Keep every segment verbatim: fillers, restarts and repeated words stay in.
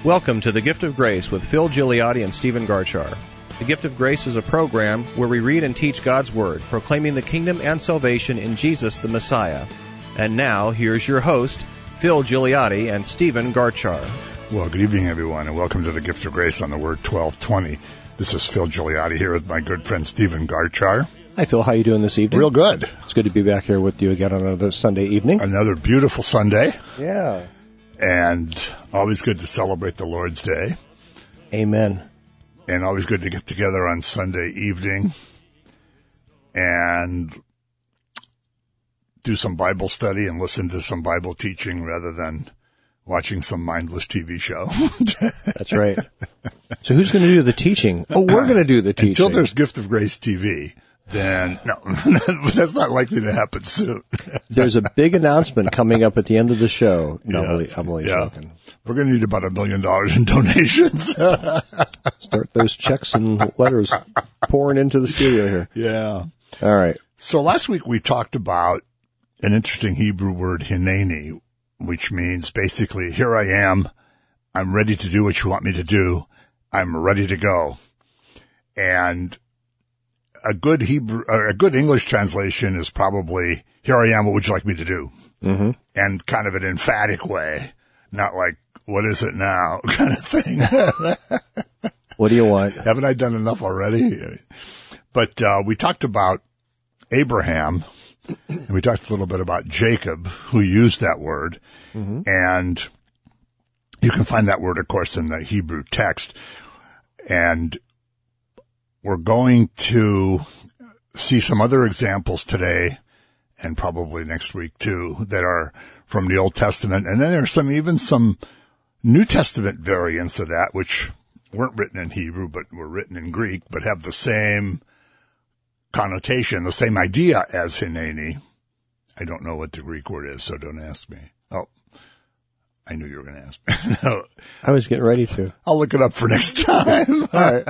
Welcome to The Gift of Grace with Phil Gigliotti and Stephen Garchar. The Gift of Grace is a program where we read and teach God's Word, proclaiming the kingdom and salvation in Jesus the Messiah. And now, here's your host, Phil Gigliotti and Stephen Garchar. Well, good evening, everyone, and welcome to The Gift of Grace on the Word twelve twenty. This is Phil Gigliotti here with my good friend Stephen Garchar. Hi, Phil. How you doing this evening? Real good. It's good to be back here with you again on another Sunday evening. Another beautiful Sunday. Yeah. And always good to celebrate the Lord's Day. Amen. And always good to get together on Sunday evening and do some Bible study and listen to some Bible teaching rather than watching some mindless T V show. That's right. So who's going to do the teaching? Oh, we're going to do the teaching. Until there's Gift of Grace T V. Then, no, that's not likely to happen soon. There's a big announcement coming up at the end of the show. No, yeah, I'm only, I'm only yeah. joking. We're going to need about a million dollars in donations. Start those checks and letters pouring into the studio here. Yeah. All right. So last week we talked about an interesting Hebrew word, hineni, which means basically, here I am. I'm ready to do what you want me to do. I'm ready to go. And a good Hebrew, a good English translation is probably, here I am, what would you like me to do? Mm-hmm. And kind of an emphatic way, not like, what is it now kind of thing. What do you want? Haven't I done enough already? But uh, we talked about Abraham, and we talked a little bit about Jacob, who used that word. Mm-hmm. And you can find that word, of course, in the Hebrew text. And we're going to see some other examples today and probably next week too that are from the Old Testament. And then there's some, even some New Testament variants of that, which weren't written in Hebrew, but were written in Greek, but have the same connotation, the same idea as hineni. I don't know what the Greek word is, so don't ask me. Oh, I knew you were going to ask me. No. I was getting ready to. I'll look it up for next time. All right.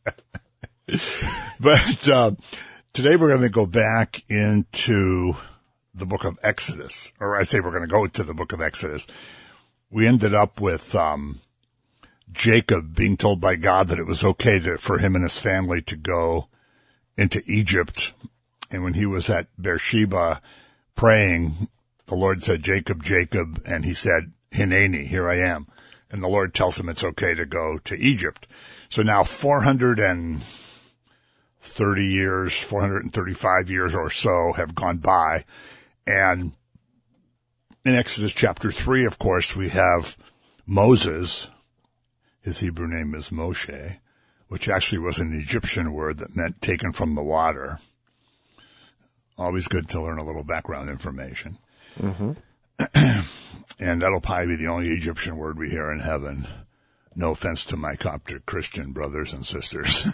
But uh, today we're going to go back into the book of Exodus, or I say we're going to go to the book of Exodus. We ended up with um, Jacob being told by God that it was okay to, for him and his family to go into Egypt. And when he was at Beersheba praying, the Lord said, Jacob, Jacob, and he said, hineni, here I am. And the Lord tells him it's okay to go to Egypt. So now four hundred thirty years, four hundred thirty-five years or so have gone by. And in Exodus chapter three, of course, we have Moses. His Hebrew name is Moshe, which actually was an Egyptian word that meant taken from the water. Always good to learn a little background information. Mm-hmm. And that'll probably be the only Egyptian word we hear in heaven. No offense to my Coptic Christian brothers and sisters.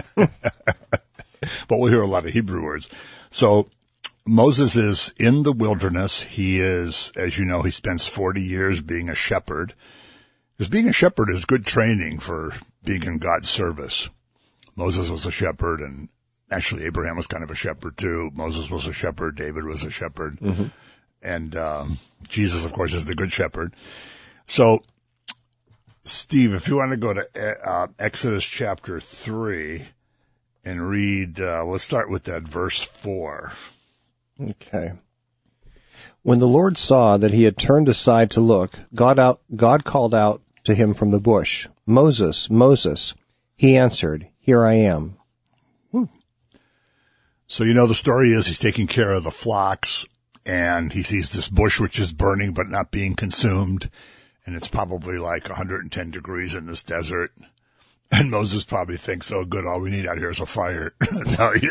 But we'll hear a lot of Hebrew words. So Moses is in the wilderness. He is, as you know, he spends forty years being a shepherd. Because being a shepherd is good training for being in God's service. Moses was a shepherd, and actually Abraham was kind of a shepherd too. Moses was a shepherd. David was a shepherd. Mm-hmm. And um, Jesus, of course, is the good shepherd. So, Steve, if you want to go to uh, Exodus chapter three and read, uh, let's start with that verse four. Okay. When the Lord saw that he had turned aside to look, God out, God called out to him from the bush, Moses, Moses. He answered, here I am. Hmm. So you know the story is he's taking care of the flocks, and he sees this bush which is burning but not being consumed, and it's probably like one hundred ten degrees in this desert. And Moses probably thinks, oh, good, all we need out here is a fire. No, he,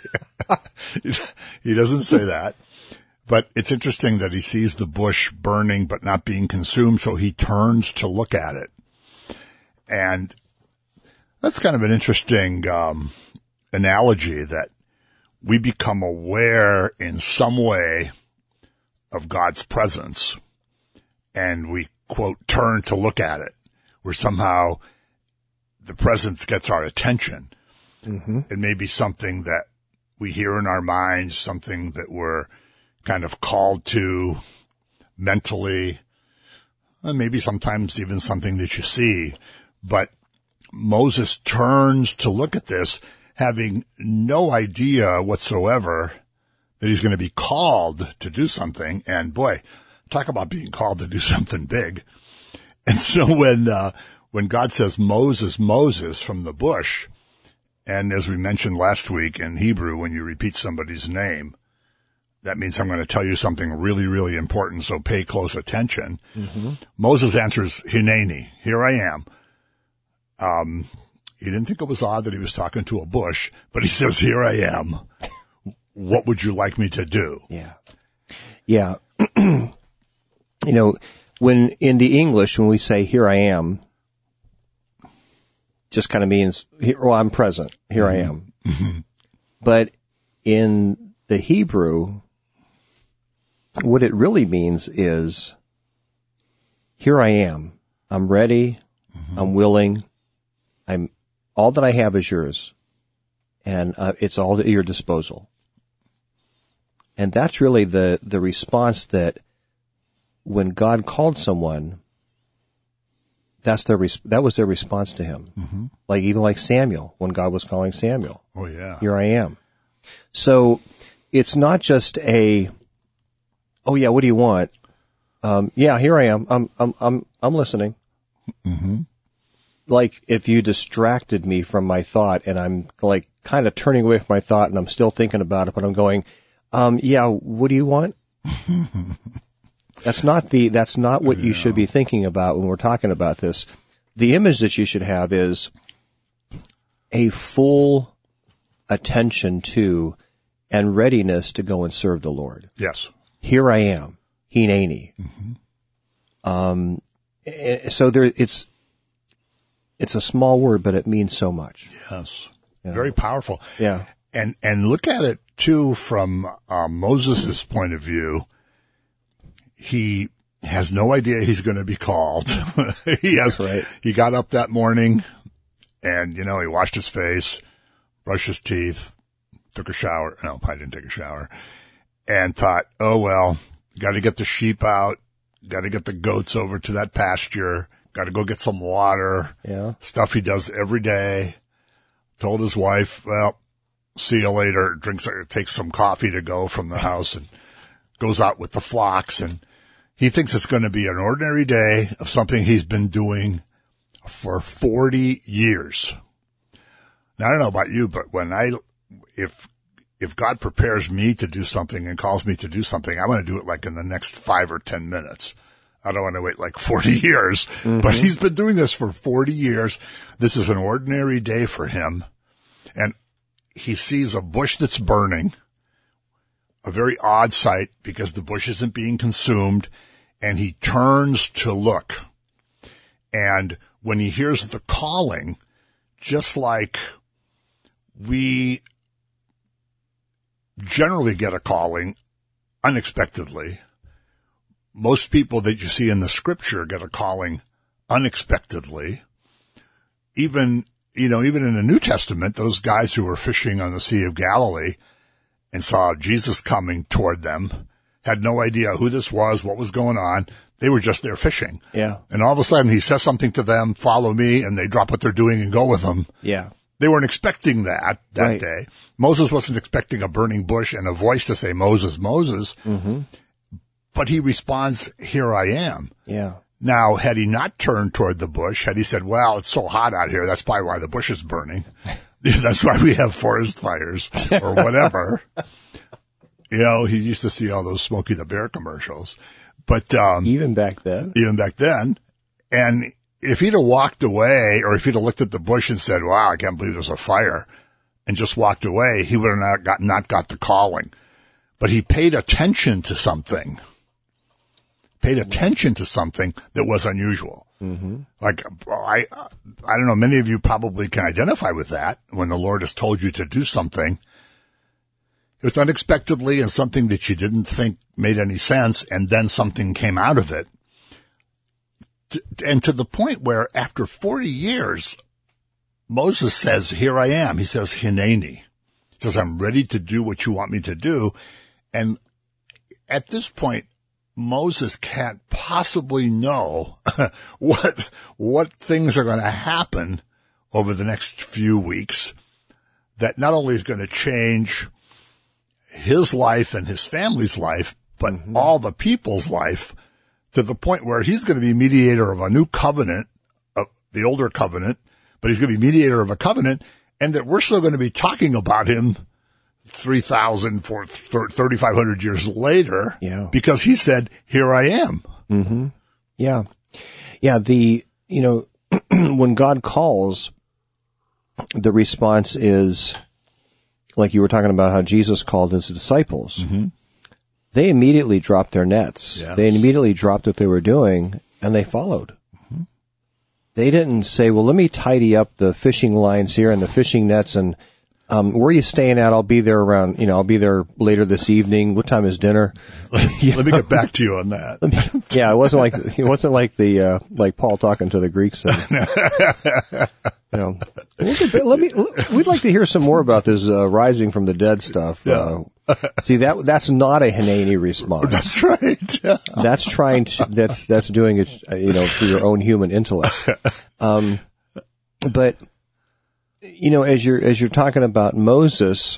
he doesn't say that. But it's interesting that he sees the bush burning but not being consumed, so he turns to look at it. And that's kind of an interesting um, analogy that we become aware in some way of God's presence, and we, quote, turn to look at it, where somehow the presence gets our attention. Mm-hmm. It may be something that we hear in our minds, something that we're kind of called to mentally, and maybe sometimes even something that you see. But Moses turns to look at this, having no idea whatsoever that he's going to be called to do something. And boy, talk about being called to do something big. And so when, uh, when God says, Moses, Moses from the bush, and as we mentioned last week in Hebrew, when you repeat somebody's name, that means I'm going to tell you something really, really important, so pay close attention. Mm-hmm. Moses answers, Hineni, here I am. Um, he didn't think it was odd that he was talking to a bush, but he says, here I am. What would you like me to do? Yeah. Yeah. You know, when in the English, when we say, here I am, just kind of means, well, I'm present. Here mm-hmm. I am. Mm-hmm. But in the Hebrew, what it really means is, here I am. I'm ready. Mm-hmm. I'm willing. I'm, all that I have is yours. And uh, it's all at your disposal. And that's really the, the response that when God called someone, that's their, res- that was their response to him. Mm-hmm. Like, even like Samuel, when God was calling Samuel. Oh, yeah. Here I am. So it's not just a, oh yeah, what do you want? Um, yeah, here I am. I'm, I'm, I'm, I'm listening. Mm-hmm. Like, if you distracted me from my thought and I'm like kind of turning away from my thought and I'm still thinking about it, but I'm going, um, yeah, what do you want? That's not the, that's not what yeah. you should be thinking about when we're talking about this. The image that you should have is a full attention to and readiness to go and serve the Lord. Yes. Here I am. Hineni. Mm-hmm. Um, so there, it's, it's a small word, but it means so much. Yes. You know? Very powerful. Yeah. And, and look at it too from, uh, Moses' point of view. He has no idea he's going to be called. he has, right. He got up that morning and, you know, he washed his face, brushed his teeth, took a shower. No, I didn't take a shower. And thought, oh, well, got to get the sheep out, got to get the goats over to that pasture, got to go get some water, yeah. stuff he does every day. Told his wife, well, see you later, drinks, takes some coffee to go from the house and goes out with the flocks. And he thinks it's going to be an ordinary day of something he's been doing for forty years. Now, I don't know about you, but when I, if, If God prepares me to do something and calls me to do something, I want to do it like in the next five or ten minutes. I don't want to wait like forty years, mm-hmm. but he's been doing this for forty years. This is an ordinary day for him. And he sees a bush that's burning, a very odd sight because the bush isn't being consumed, and he turns to look. And when he hears the calling, just like we generally get a calling unexpectedly. Most people that you see in the scripture get a calling unexpectedly. Even, you know, even in the New Testament, those guys who were fishing on the Sea of Galilee and saw Jesus coming toward them had no idea who this was, what was going on. They were just there fishing. Yeah. And all of a sudden he says something to them, follow me, and they drop what they're doing and go with him. Yeah. They weren't expecting that that right. day. Moses wasn't expecting a burning bush and a voice to say, Moses, Moses. Mm-hmm. But he responds, here I am. Yeah. Now, had he not turned toward the bush, had he said, well, it's so hot out here, that's probably why the bush is burning. That's why we have forest fires or whatever. You know, he used to see all those Smokey the Bear commercials. But um even back then. Even back then. And if he'd have walked away, or if he'd have looked at the bush and said, wow, I can't believe there's a fire, and just walked away, he would have not got, not got the calling. But he paid attention to something, paid attention to something that was unusual. Mm-hmm. Like, I, I don't know, many of you probably can identify with that when the Lord has told you to do something. It was unexpectedly and something that you didn't think made any sense, and then something came out of it. And to the point where after forty years, Moses says, here I am. He says, Hineni. He says, I'm ready to do what you want me to do. And at this point, Moses can't possibly know what, what things are going to happen over the next few weeks that not only is going to change his life and his family's life, but mm-hmm. all the people's life, to the point where he's going to be mediator of a new covenant, of the older covenant, but he's going to be mediator of a covenant, and that we're still going to be talking about him three thousand, thirty-five hundred years later, yeah. because he said, here I am. Mm-hmm. Yeah. Yeah, the, you know, when God calls, the response is, like you were talking about how Jesus called his disciples. Mm-hmm. They immediately dropped their nets. Yes. They immediately dropped what they were doing, and they followed. Mm-hmm. They didn't say, well, let me tidy up the fishing lines here and the fishing nets, and um, where are you staying at? I'll be there around, you know, I'll be there later this evening. What time is dinner? Let me get back to you on that. Me, yeah, it wasn't like, it wasn't like the, uh, like Paul talking to the Greeks. And, you know, let me, we'd like to hear some more about this, uh, rising from the dead stuff. Yeah. Uh, see, that, that's not a Hanani response. That's right. Yeah. That's trying to, that's, that's doing it, you know, through your own human intellect. Um, but, you know, as you're, as you're talking about Moses,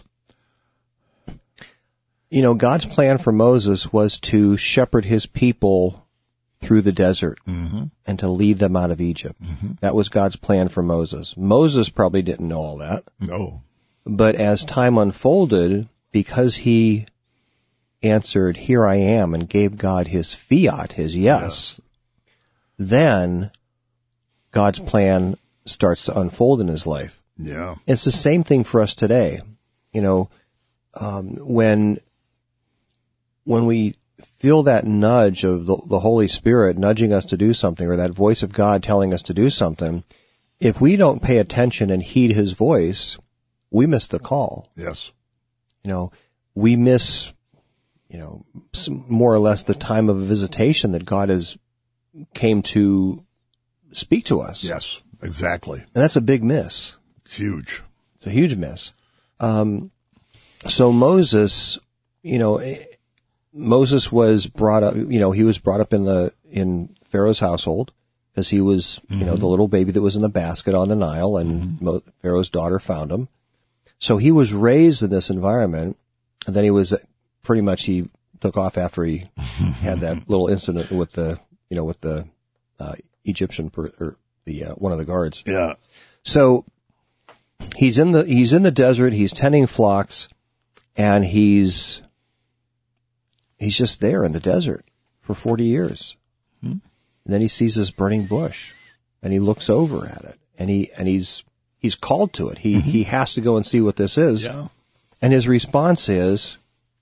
you know, God's plan for Moses was to shepherd his people through the desert mm-hmm. and to lead them out of Egypt. Mm-hmm. That was God's plan for Moses. Moses probably didn't know all that. No. But as time unfolded, because he answered, here I am, and gave God his fiat, his yes, yes. then God's plan starts to unfold in his life. Yeah. It's the same thing for us today. You know, um, when, when we feel that nudge of the, the Holy Spirit nudging us to do something, or that voice of God telling us to do something, if we don't pay attention and heed his voice, we miss the call. Yes. You know, we miss, you know, more or less the time of visitation that God has came to speak to us. Yes, exactly. And that's a big miss. It's huge. It's a huge miss. Um, so Moses, you know, Moses was brought up, you know, he was brought up in the, in Pharaoh's household because he was, mm-hmm. you know, the little baby that was in the basket on the Nile, and mm-hmm. Mo- Pharaoh's daughter found him. So he was raised in this environment, and then he was pretty much, he took off after he had that little incident with the, you know, with the, uh, Egyptian, per, or the, uh, one of the guards. Yeah. So, He's in the, he's in the desert, he's tending flocks, and he's, he's just there in the desert for forty years. Hmm. And then he sees this burning bush, and he looks over at it, and he, and he's, he's called to it. He, mm-hmm. he has to go and see what this is. Yeah. And his response is,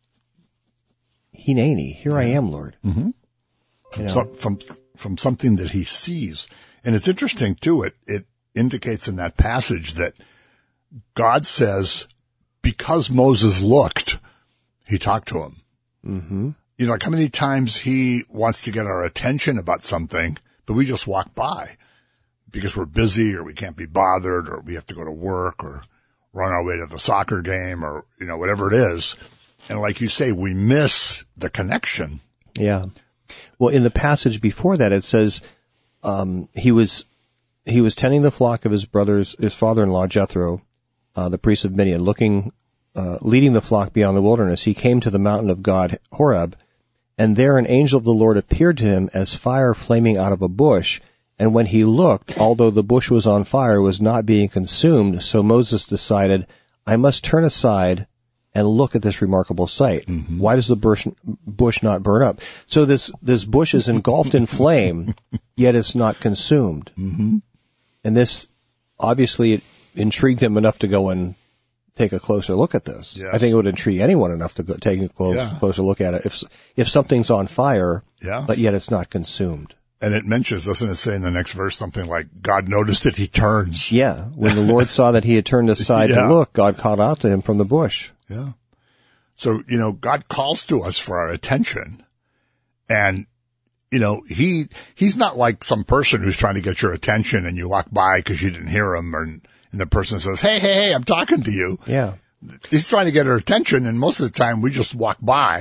Hineni, here I am, Lord. Mm-hmm. You know? So, from, from something that he sees. And it's interesting too, it, it indicates in that passage that God says, because Moses looked, he talked to him. Mm-hmm. You know, like how many times he wants to get our attention about something, but we just walk by because we're busy, or we can't be bothered, or we have to go to work, or run our way to the soccer game, or, you know, whatever it is. And like you say, we miss the connection. Yeah. Well, in the passage before that, it says, um, he was, he was tending the flock of his brothers, his father-in-law, Jethro, Uh, the priest of Midian, looking, uh, leading the flock beyond the wilderness. He came to the mountain of God, Horeb, and there an angel of the Lord appeared to him as fire flaming out of a bush. And when he looked, although the bush was on fire, it was not being consumed. So Moses decided, I must turn aside and look at this remarkable sight. Mm-hmm. Why does the bush, bush not burn up? So this, this bush is engulfed in flame, yet it's not consumed. Mm-hmm. And this, obviously, it intrigued him enough to go and take a closer look at this. Yes. I think it would intrigue anyone enough to go take a close, yeah. closer look at it. If if something's on fire, yes. but yet it's not consumed. And it mentions, doesn't it say in the next verse something like, God noticed that he turns. Yeah. When the Lord saw that he had turned aside yeah. to look, God called out to him from the bush. Yeah. So, you know, God calls to us for our attention. And, you know, he, he's not like some person who's trying to get your attention and you walk by because you didn't hear him, or, and the person says, hey, hey, hey, I'm talking to you. Yeah. He's trying to get our attention, and most of the time we just walk by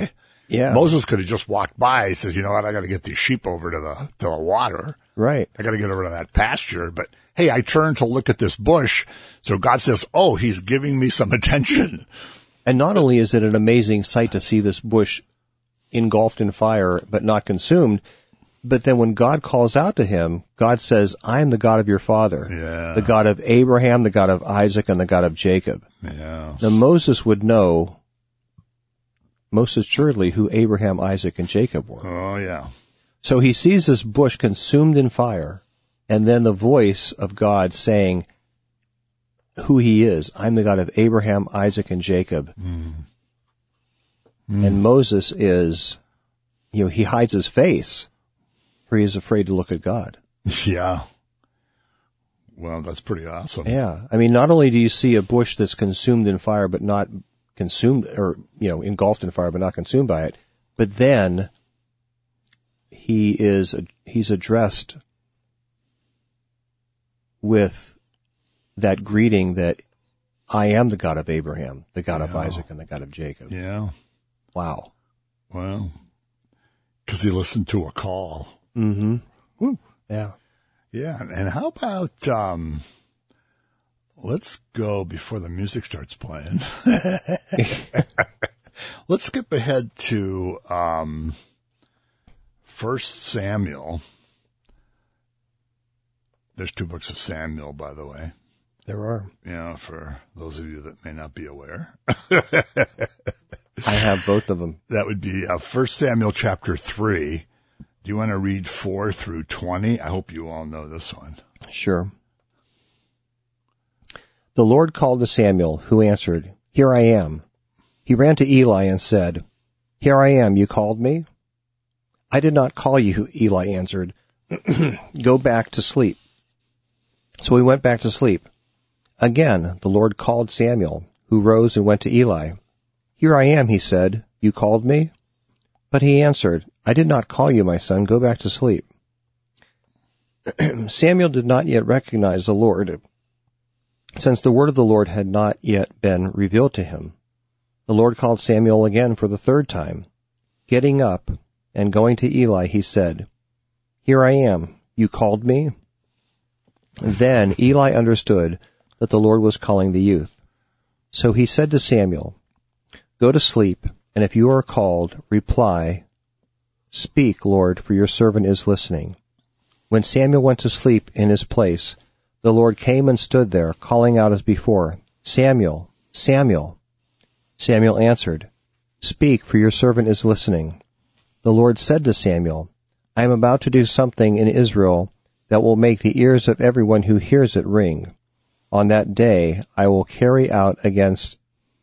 Yeah. Moses could have just walked by. He says, you know what? I got to get these sheep over to the, to the water. Right. I got to get over to that pasture. But hey, I turned to look at this bush. So God says, oh, he's giving me some attention. And not only is it an amazing sight to see this bush engulfed in fire but not consumed, but then when God calls out to him, God says, I am the God of your father, yeah. the God of Abraham, the God of Isaac, and the God of Jacob. Yeah. Now Moses would know most assuredly who Abraham, Isaac, and Jacob were. Oh, yeah. So he sees this bush consumed in fire, and then the voice of God saying who he is. I'm the God of Abraham, Isaac, and Jacob. Mm. Mm. And Moses is, you know, he hides his face, for he is afraid to look at God. Yeah. Well, that's pretty awesome. Yeah. I mean, not only do you see a bush that's consumed in fire, but not consumed, or, you know, engulfed in fire, but not consumed by it, but then he is, he's addressed with that greeting that I am the God of Abraham, the God yeah. of Isaac, and the God of Jacob. Yeah. Wow. Well, because he listened to a call. Mm-hmm. Woo. Yeah. Yeah. And how about, um, let's go before the music starts playing. Let's skip ahead to, um, First Samuel. There's two books of Samuel, by the way. There are. You know, for those of you that may not be aware. I have both of them. That would be uh, First Samuel chapter three. Do you want to read four through twenty? I hope you all know this one. Sure. The Lord called to Samuel, who answered, Here I am. He ran to Eli and said, Here I am, you called me? I did not call you, Eli answered. Go back to sleep. So he went back to sleep. Again, the Lord called Samuel, who rose and went to Eli. Here I am, he said. You called me? But he answered, I did not call you, my son. Go back to sleep. Samuel did not yet recognize the Lord, since the word of the Lord had not yet been revealed to him. The Lord called Samuel again for the third time. Getting up and going to Eli, he said, Here I am. You called me? Then Eli understood that the Lord was calling the youth. So he said to Samuel, Go to sleep, and if you are called, reply, Speak, Lord, for your servant is listening. When Samuel went to sleep in his place, the Lord came and stood there, calling out as before, Samuel, Samuel. Samuel answered, Speak, for your servant is listening. The Lord said to Samuel, I am about to do something in Israel that will make the ears of everyone who hears it ring. On that day I will carry out against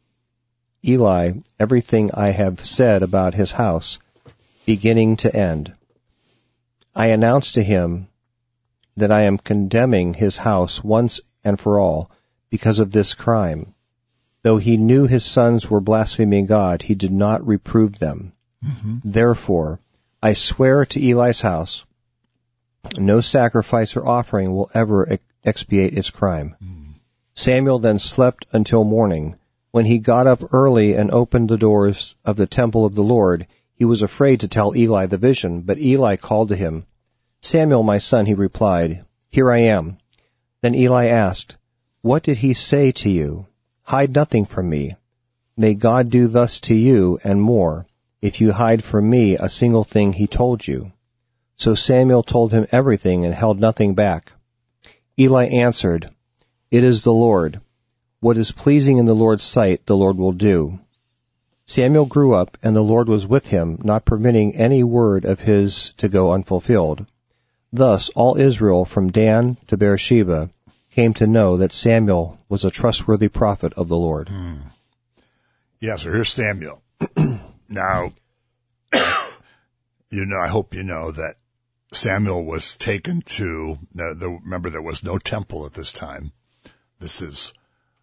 Eli everything I have said about his house, beginning to end. I announced to him that I am condemning his house once and for all because of this crime. Though he knew his sons were blaspheming God, he did not reprove them. Mm-hmm. Therefore, I swear to Eli's house, no sacrifice or offering will ever ex- expiate its crime. Mm. Samuel then slept until morning. When he got up early and opened the doors of the temple of the Lord, he was afraid to tell Eli the vision, but Eli called to him. Samuel, my son, he replied, Here I am. Then Eli asked, What did he say to you? Hide nothing from me. May God do thus to you and more, if you hide from me a single thing he told you. So Samuel told him everything and held nothing back. Eli answered, It is the Lord. What is pleasing in the Lord's sight, the Lord will do. Samuel grew up, and the Lord was with him, not permitting any word of his to go unfulfilled. Thus all Israel from Dan to Beersheba came to know that Samuel was a trustworthy prophet of the Lord. Hmm. Yeah, so here's Samuel. Now, you know, I hope you know that Samuel was taken to, the, the, remember there was no temple at this time. This is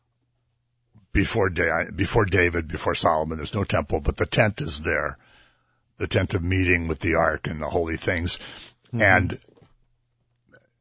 before, da- before David, before Solomon, there's no temple, but the tent is there. The tent of meeting with the ark and the holy things. Mm-hmm. And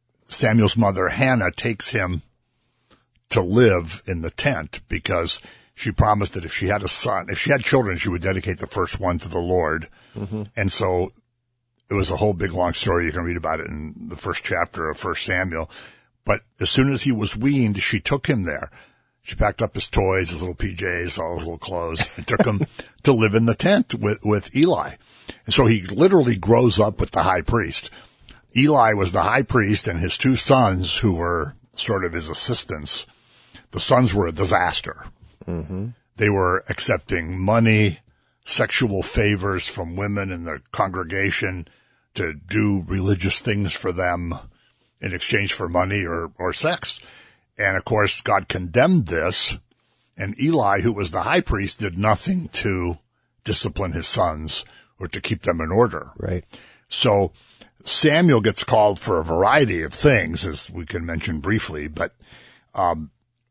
Samuel's mother, Hannah, takes him to live in the tent because she promised that if she had a son, if she had children, she would dedicate the first one to the Lord. Mm-hmm. And so it was a whole big long story. You can read about it in the first chapter of First Samuel. But as soon as he was weaned, she took him there. She packed up his toys, his little P Js, all his little clothes, and took him to live in the tent with, with Eli. And so he literally grows up with the high priest. Eli was the high priest, and his two sons, who were sort of his assistants, the sons were a disaster. Mm-hmm. They were accepting money, sexual favors from women in the congregation to do religious things for them in exchange for money or, or sex. And of course, God condemned this, and Eli, who was the high priest, did nothing to discipline his sons or to keep them in order. Right. So Samuel gets called for a variety of things, as we can mention briefly, but um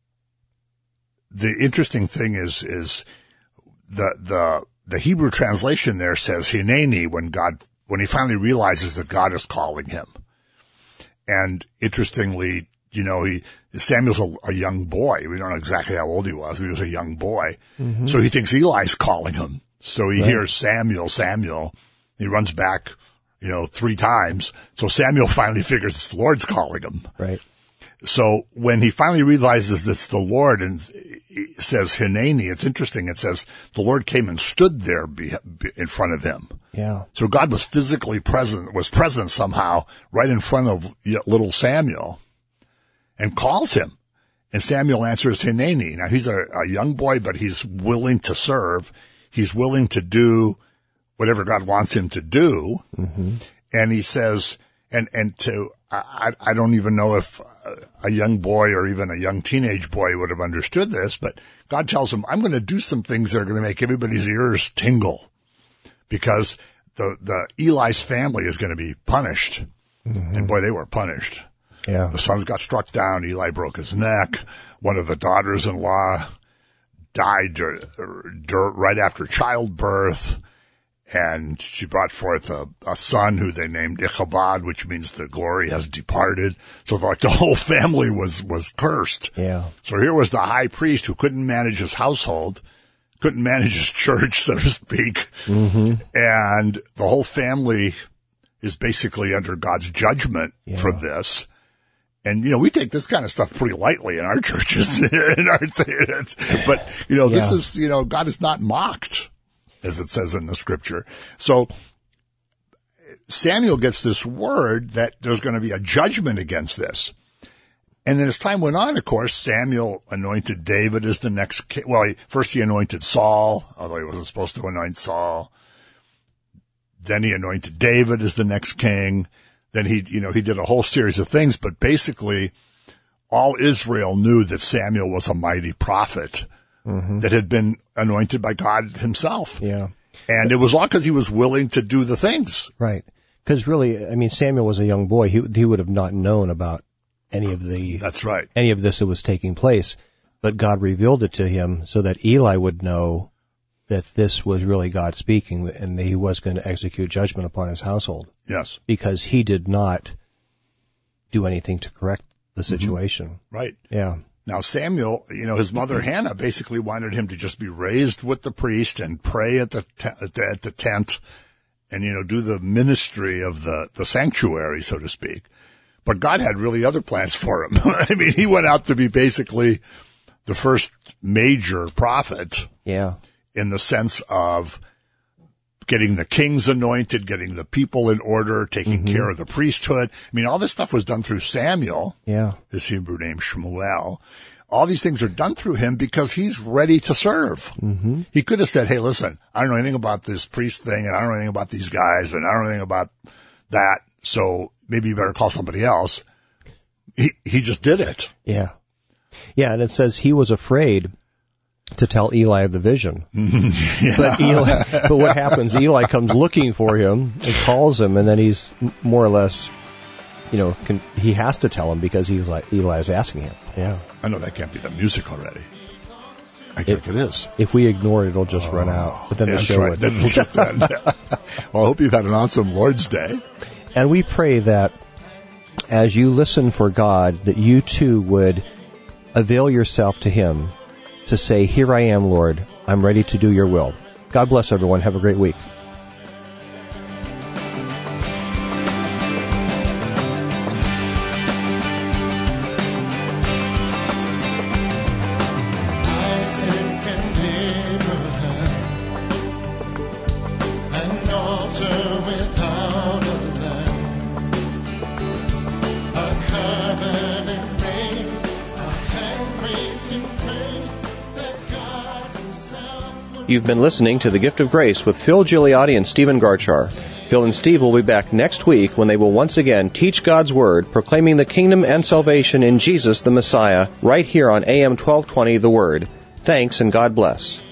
the interesting thing is, is the, the, the Hebrew translation there says Hineni when God, when he finally realizes that God is calling him. And interestingly, you know, he, Samuel's a, a young boy. We don't know exactly how old he was. He was a young boy. Mm-hmm. So he thinks Eli's calling him. So he right. hears Samuel, Samuel. He runs back, you know, three times. So Samuel finally figures it's the Lord's calling him. Right. So when he finally realizes it's the Lord and he says Hineni, it's interesting. It says the Lord came and stood there be, be in front of him. Yeah. So God was physically present, was present somehow right in front of little Samuel and calls him. And Samuel answers Hineni. Now he's a, a young boy, but he's willing to serve. He's willing to do whatever God wants him to do. Mm-hmm. And he says, and, and to, I, I don't even know if a young boy or even a young teenage boy would have understood this, but God tells him, I'm going to do some things that are going to make everybody's ears tingle because the, the Eli's family is going to be punished. Mm-hmm. And boy, they were punished. Yeah. The sons got struck down. Eli broke his neck. One of the daughters-in-law died dur- dur- right after childbirth. And she brought forth a, a son who they named Ichabod, which means the glory has departed. So like the whole family was, was cursed. Yeah. So here was the high priest who couldn't manage his household, couldn't manage his church, so to speak. Mm-hmm. And the whole family is basically under God's judgment yeah. for this. And, you know, we take this kind of stuff pretty lightly in our churches, in our theaters. But, you know, yeah. this is, you know, God is not mocked, as it says in the scripture. So Samuel gets this word that there's going to be a judgment against this. And then as time went on, of course, Samuel anointed David as the next king. Well, he, first he anointed Saul, although he wasn't supposed to anoint Saul. Then he anointed David as the next king. Then he, you know, he did a whole series of things, but basically all Israel knew that Samuel was a mighty prophet. Mm-hmm. That had been anointed by God himself. Yeah. And it was all because he was willing to do the things. Right. Because really, I mean, Samuel was a young boy. He he would have not known about any of the... That's right. Any of this that was taking place. But God revealed it to him so that Eli would know that this was really God speaking and that he was going to execute judgment upon his household. Yes. Because he did not do anything to correct the situation. Mm-hmm. Right. Yeah. Now, Samuel, you know, his mother Hannah basically wanted him to just be raised with the priest and pray at the, te- at the, at the tent and, you know, do the ministry of the, the sanctuary, so to speak. But God had really other plans for him. I mean, he went out to be basically the first major prophet. Yeah. In the sense of getting the kings anointed, getting the people in order, taking mm-hmm. care of the priesthood. I mean, all this stuff was done through Samuel. Yeah. His Hebrew name, Shmuel. All these things are done through him because he's ready to serve. Mm-hmm. He could have said, hey, listen, I don't know anything about this priest thing, and I don't know anything about these guys, and I don't know anything about that, so maybe you better call somebody else. He, he just did it. Yeah. Yeah, and it says he was afraid to tell Eli of the vision. yeah. But Eli, but what happens? Eli comes looking for him and calls him, and then he's more or less, you know, can, he has to tell him because he's like Eli is asking him. Yeah, I know that can't be the music already. I think it is. If we ignore it, it'll just oh, run out. But then yeah, the show right. would. Then it'll just end. Well, I hope you've had an awesome Lord's Day. And we pray that as you listen for God, that you too would avail yourself to Him to say, "Here I am, Lord. I'm ready to do your will." God bless everyone. Have a great week. You've been listening to The Gift of Grace with Phil Gigliotti and Stephen Garchar. Phil and Steve will be back next week when they will once again teach God's Word, proclaiming the kingdom and salvation in Jesus the Messiah, right here on A M twelve twenty The Word. Thanks and God bless.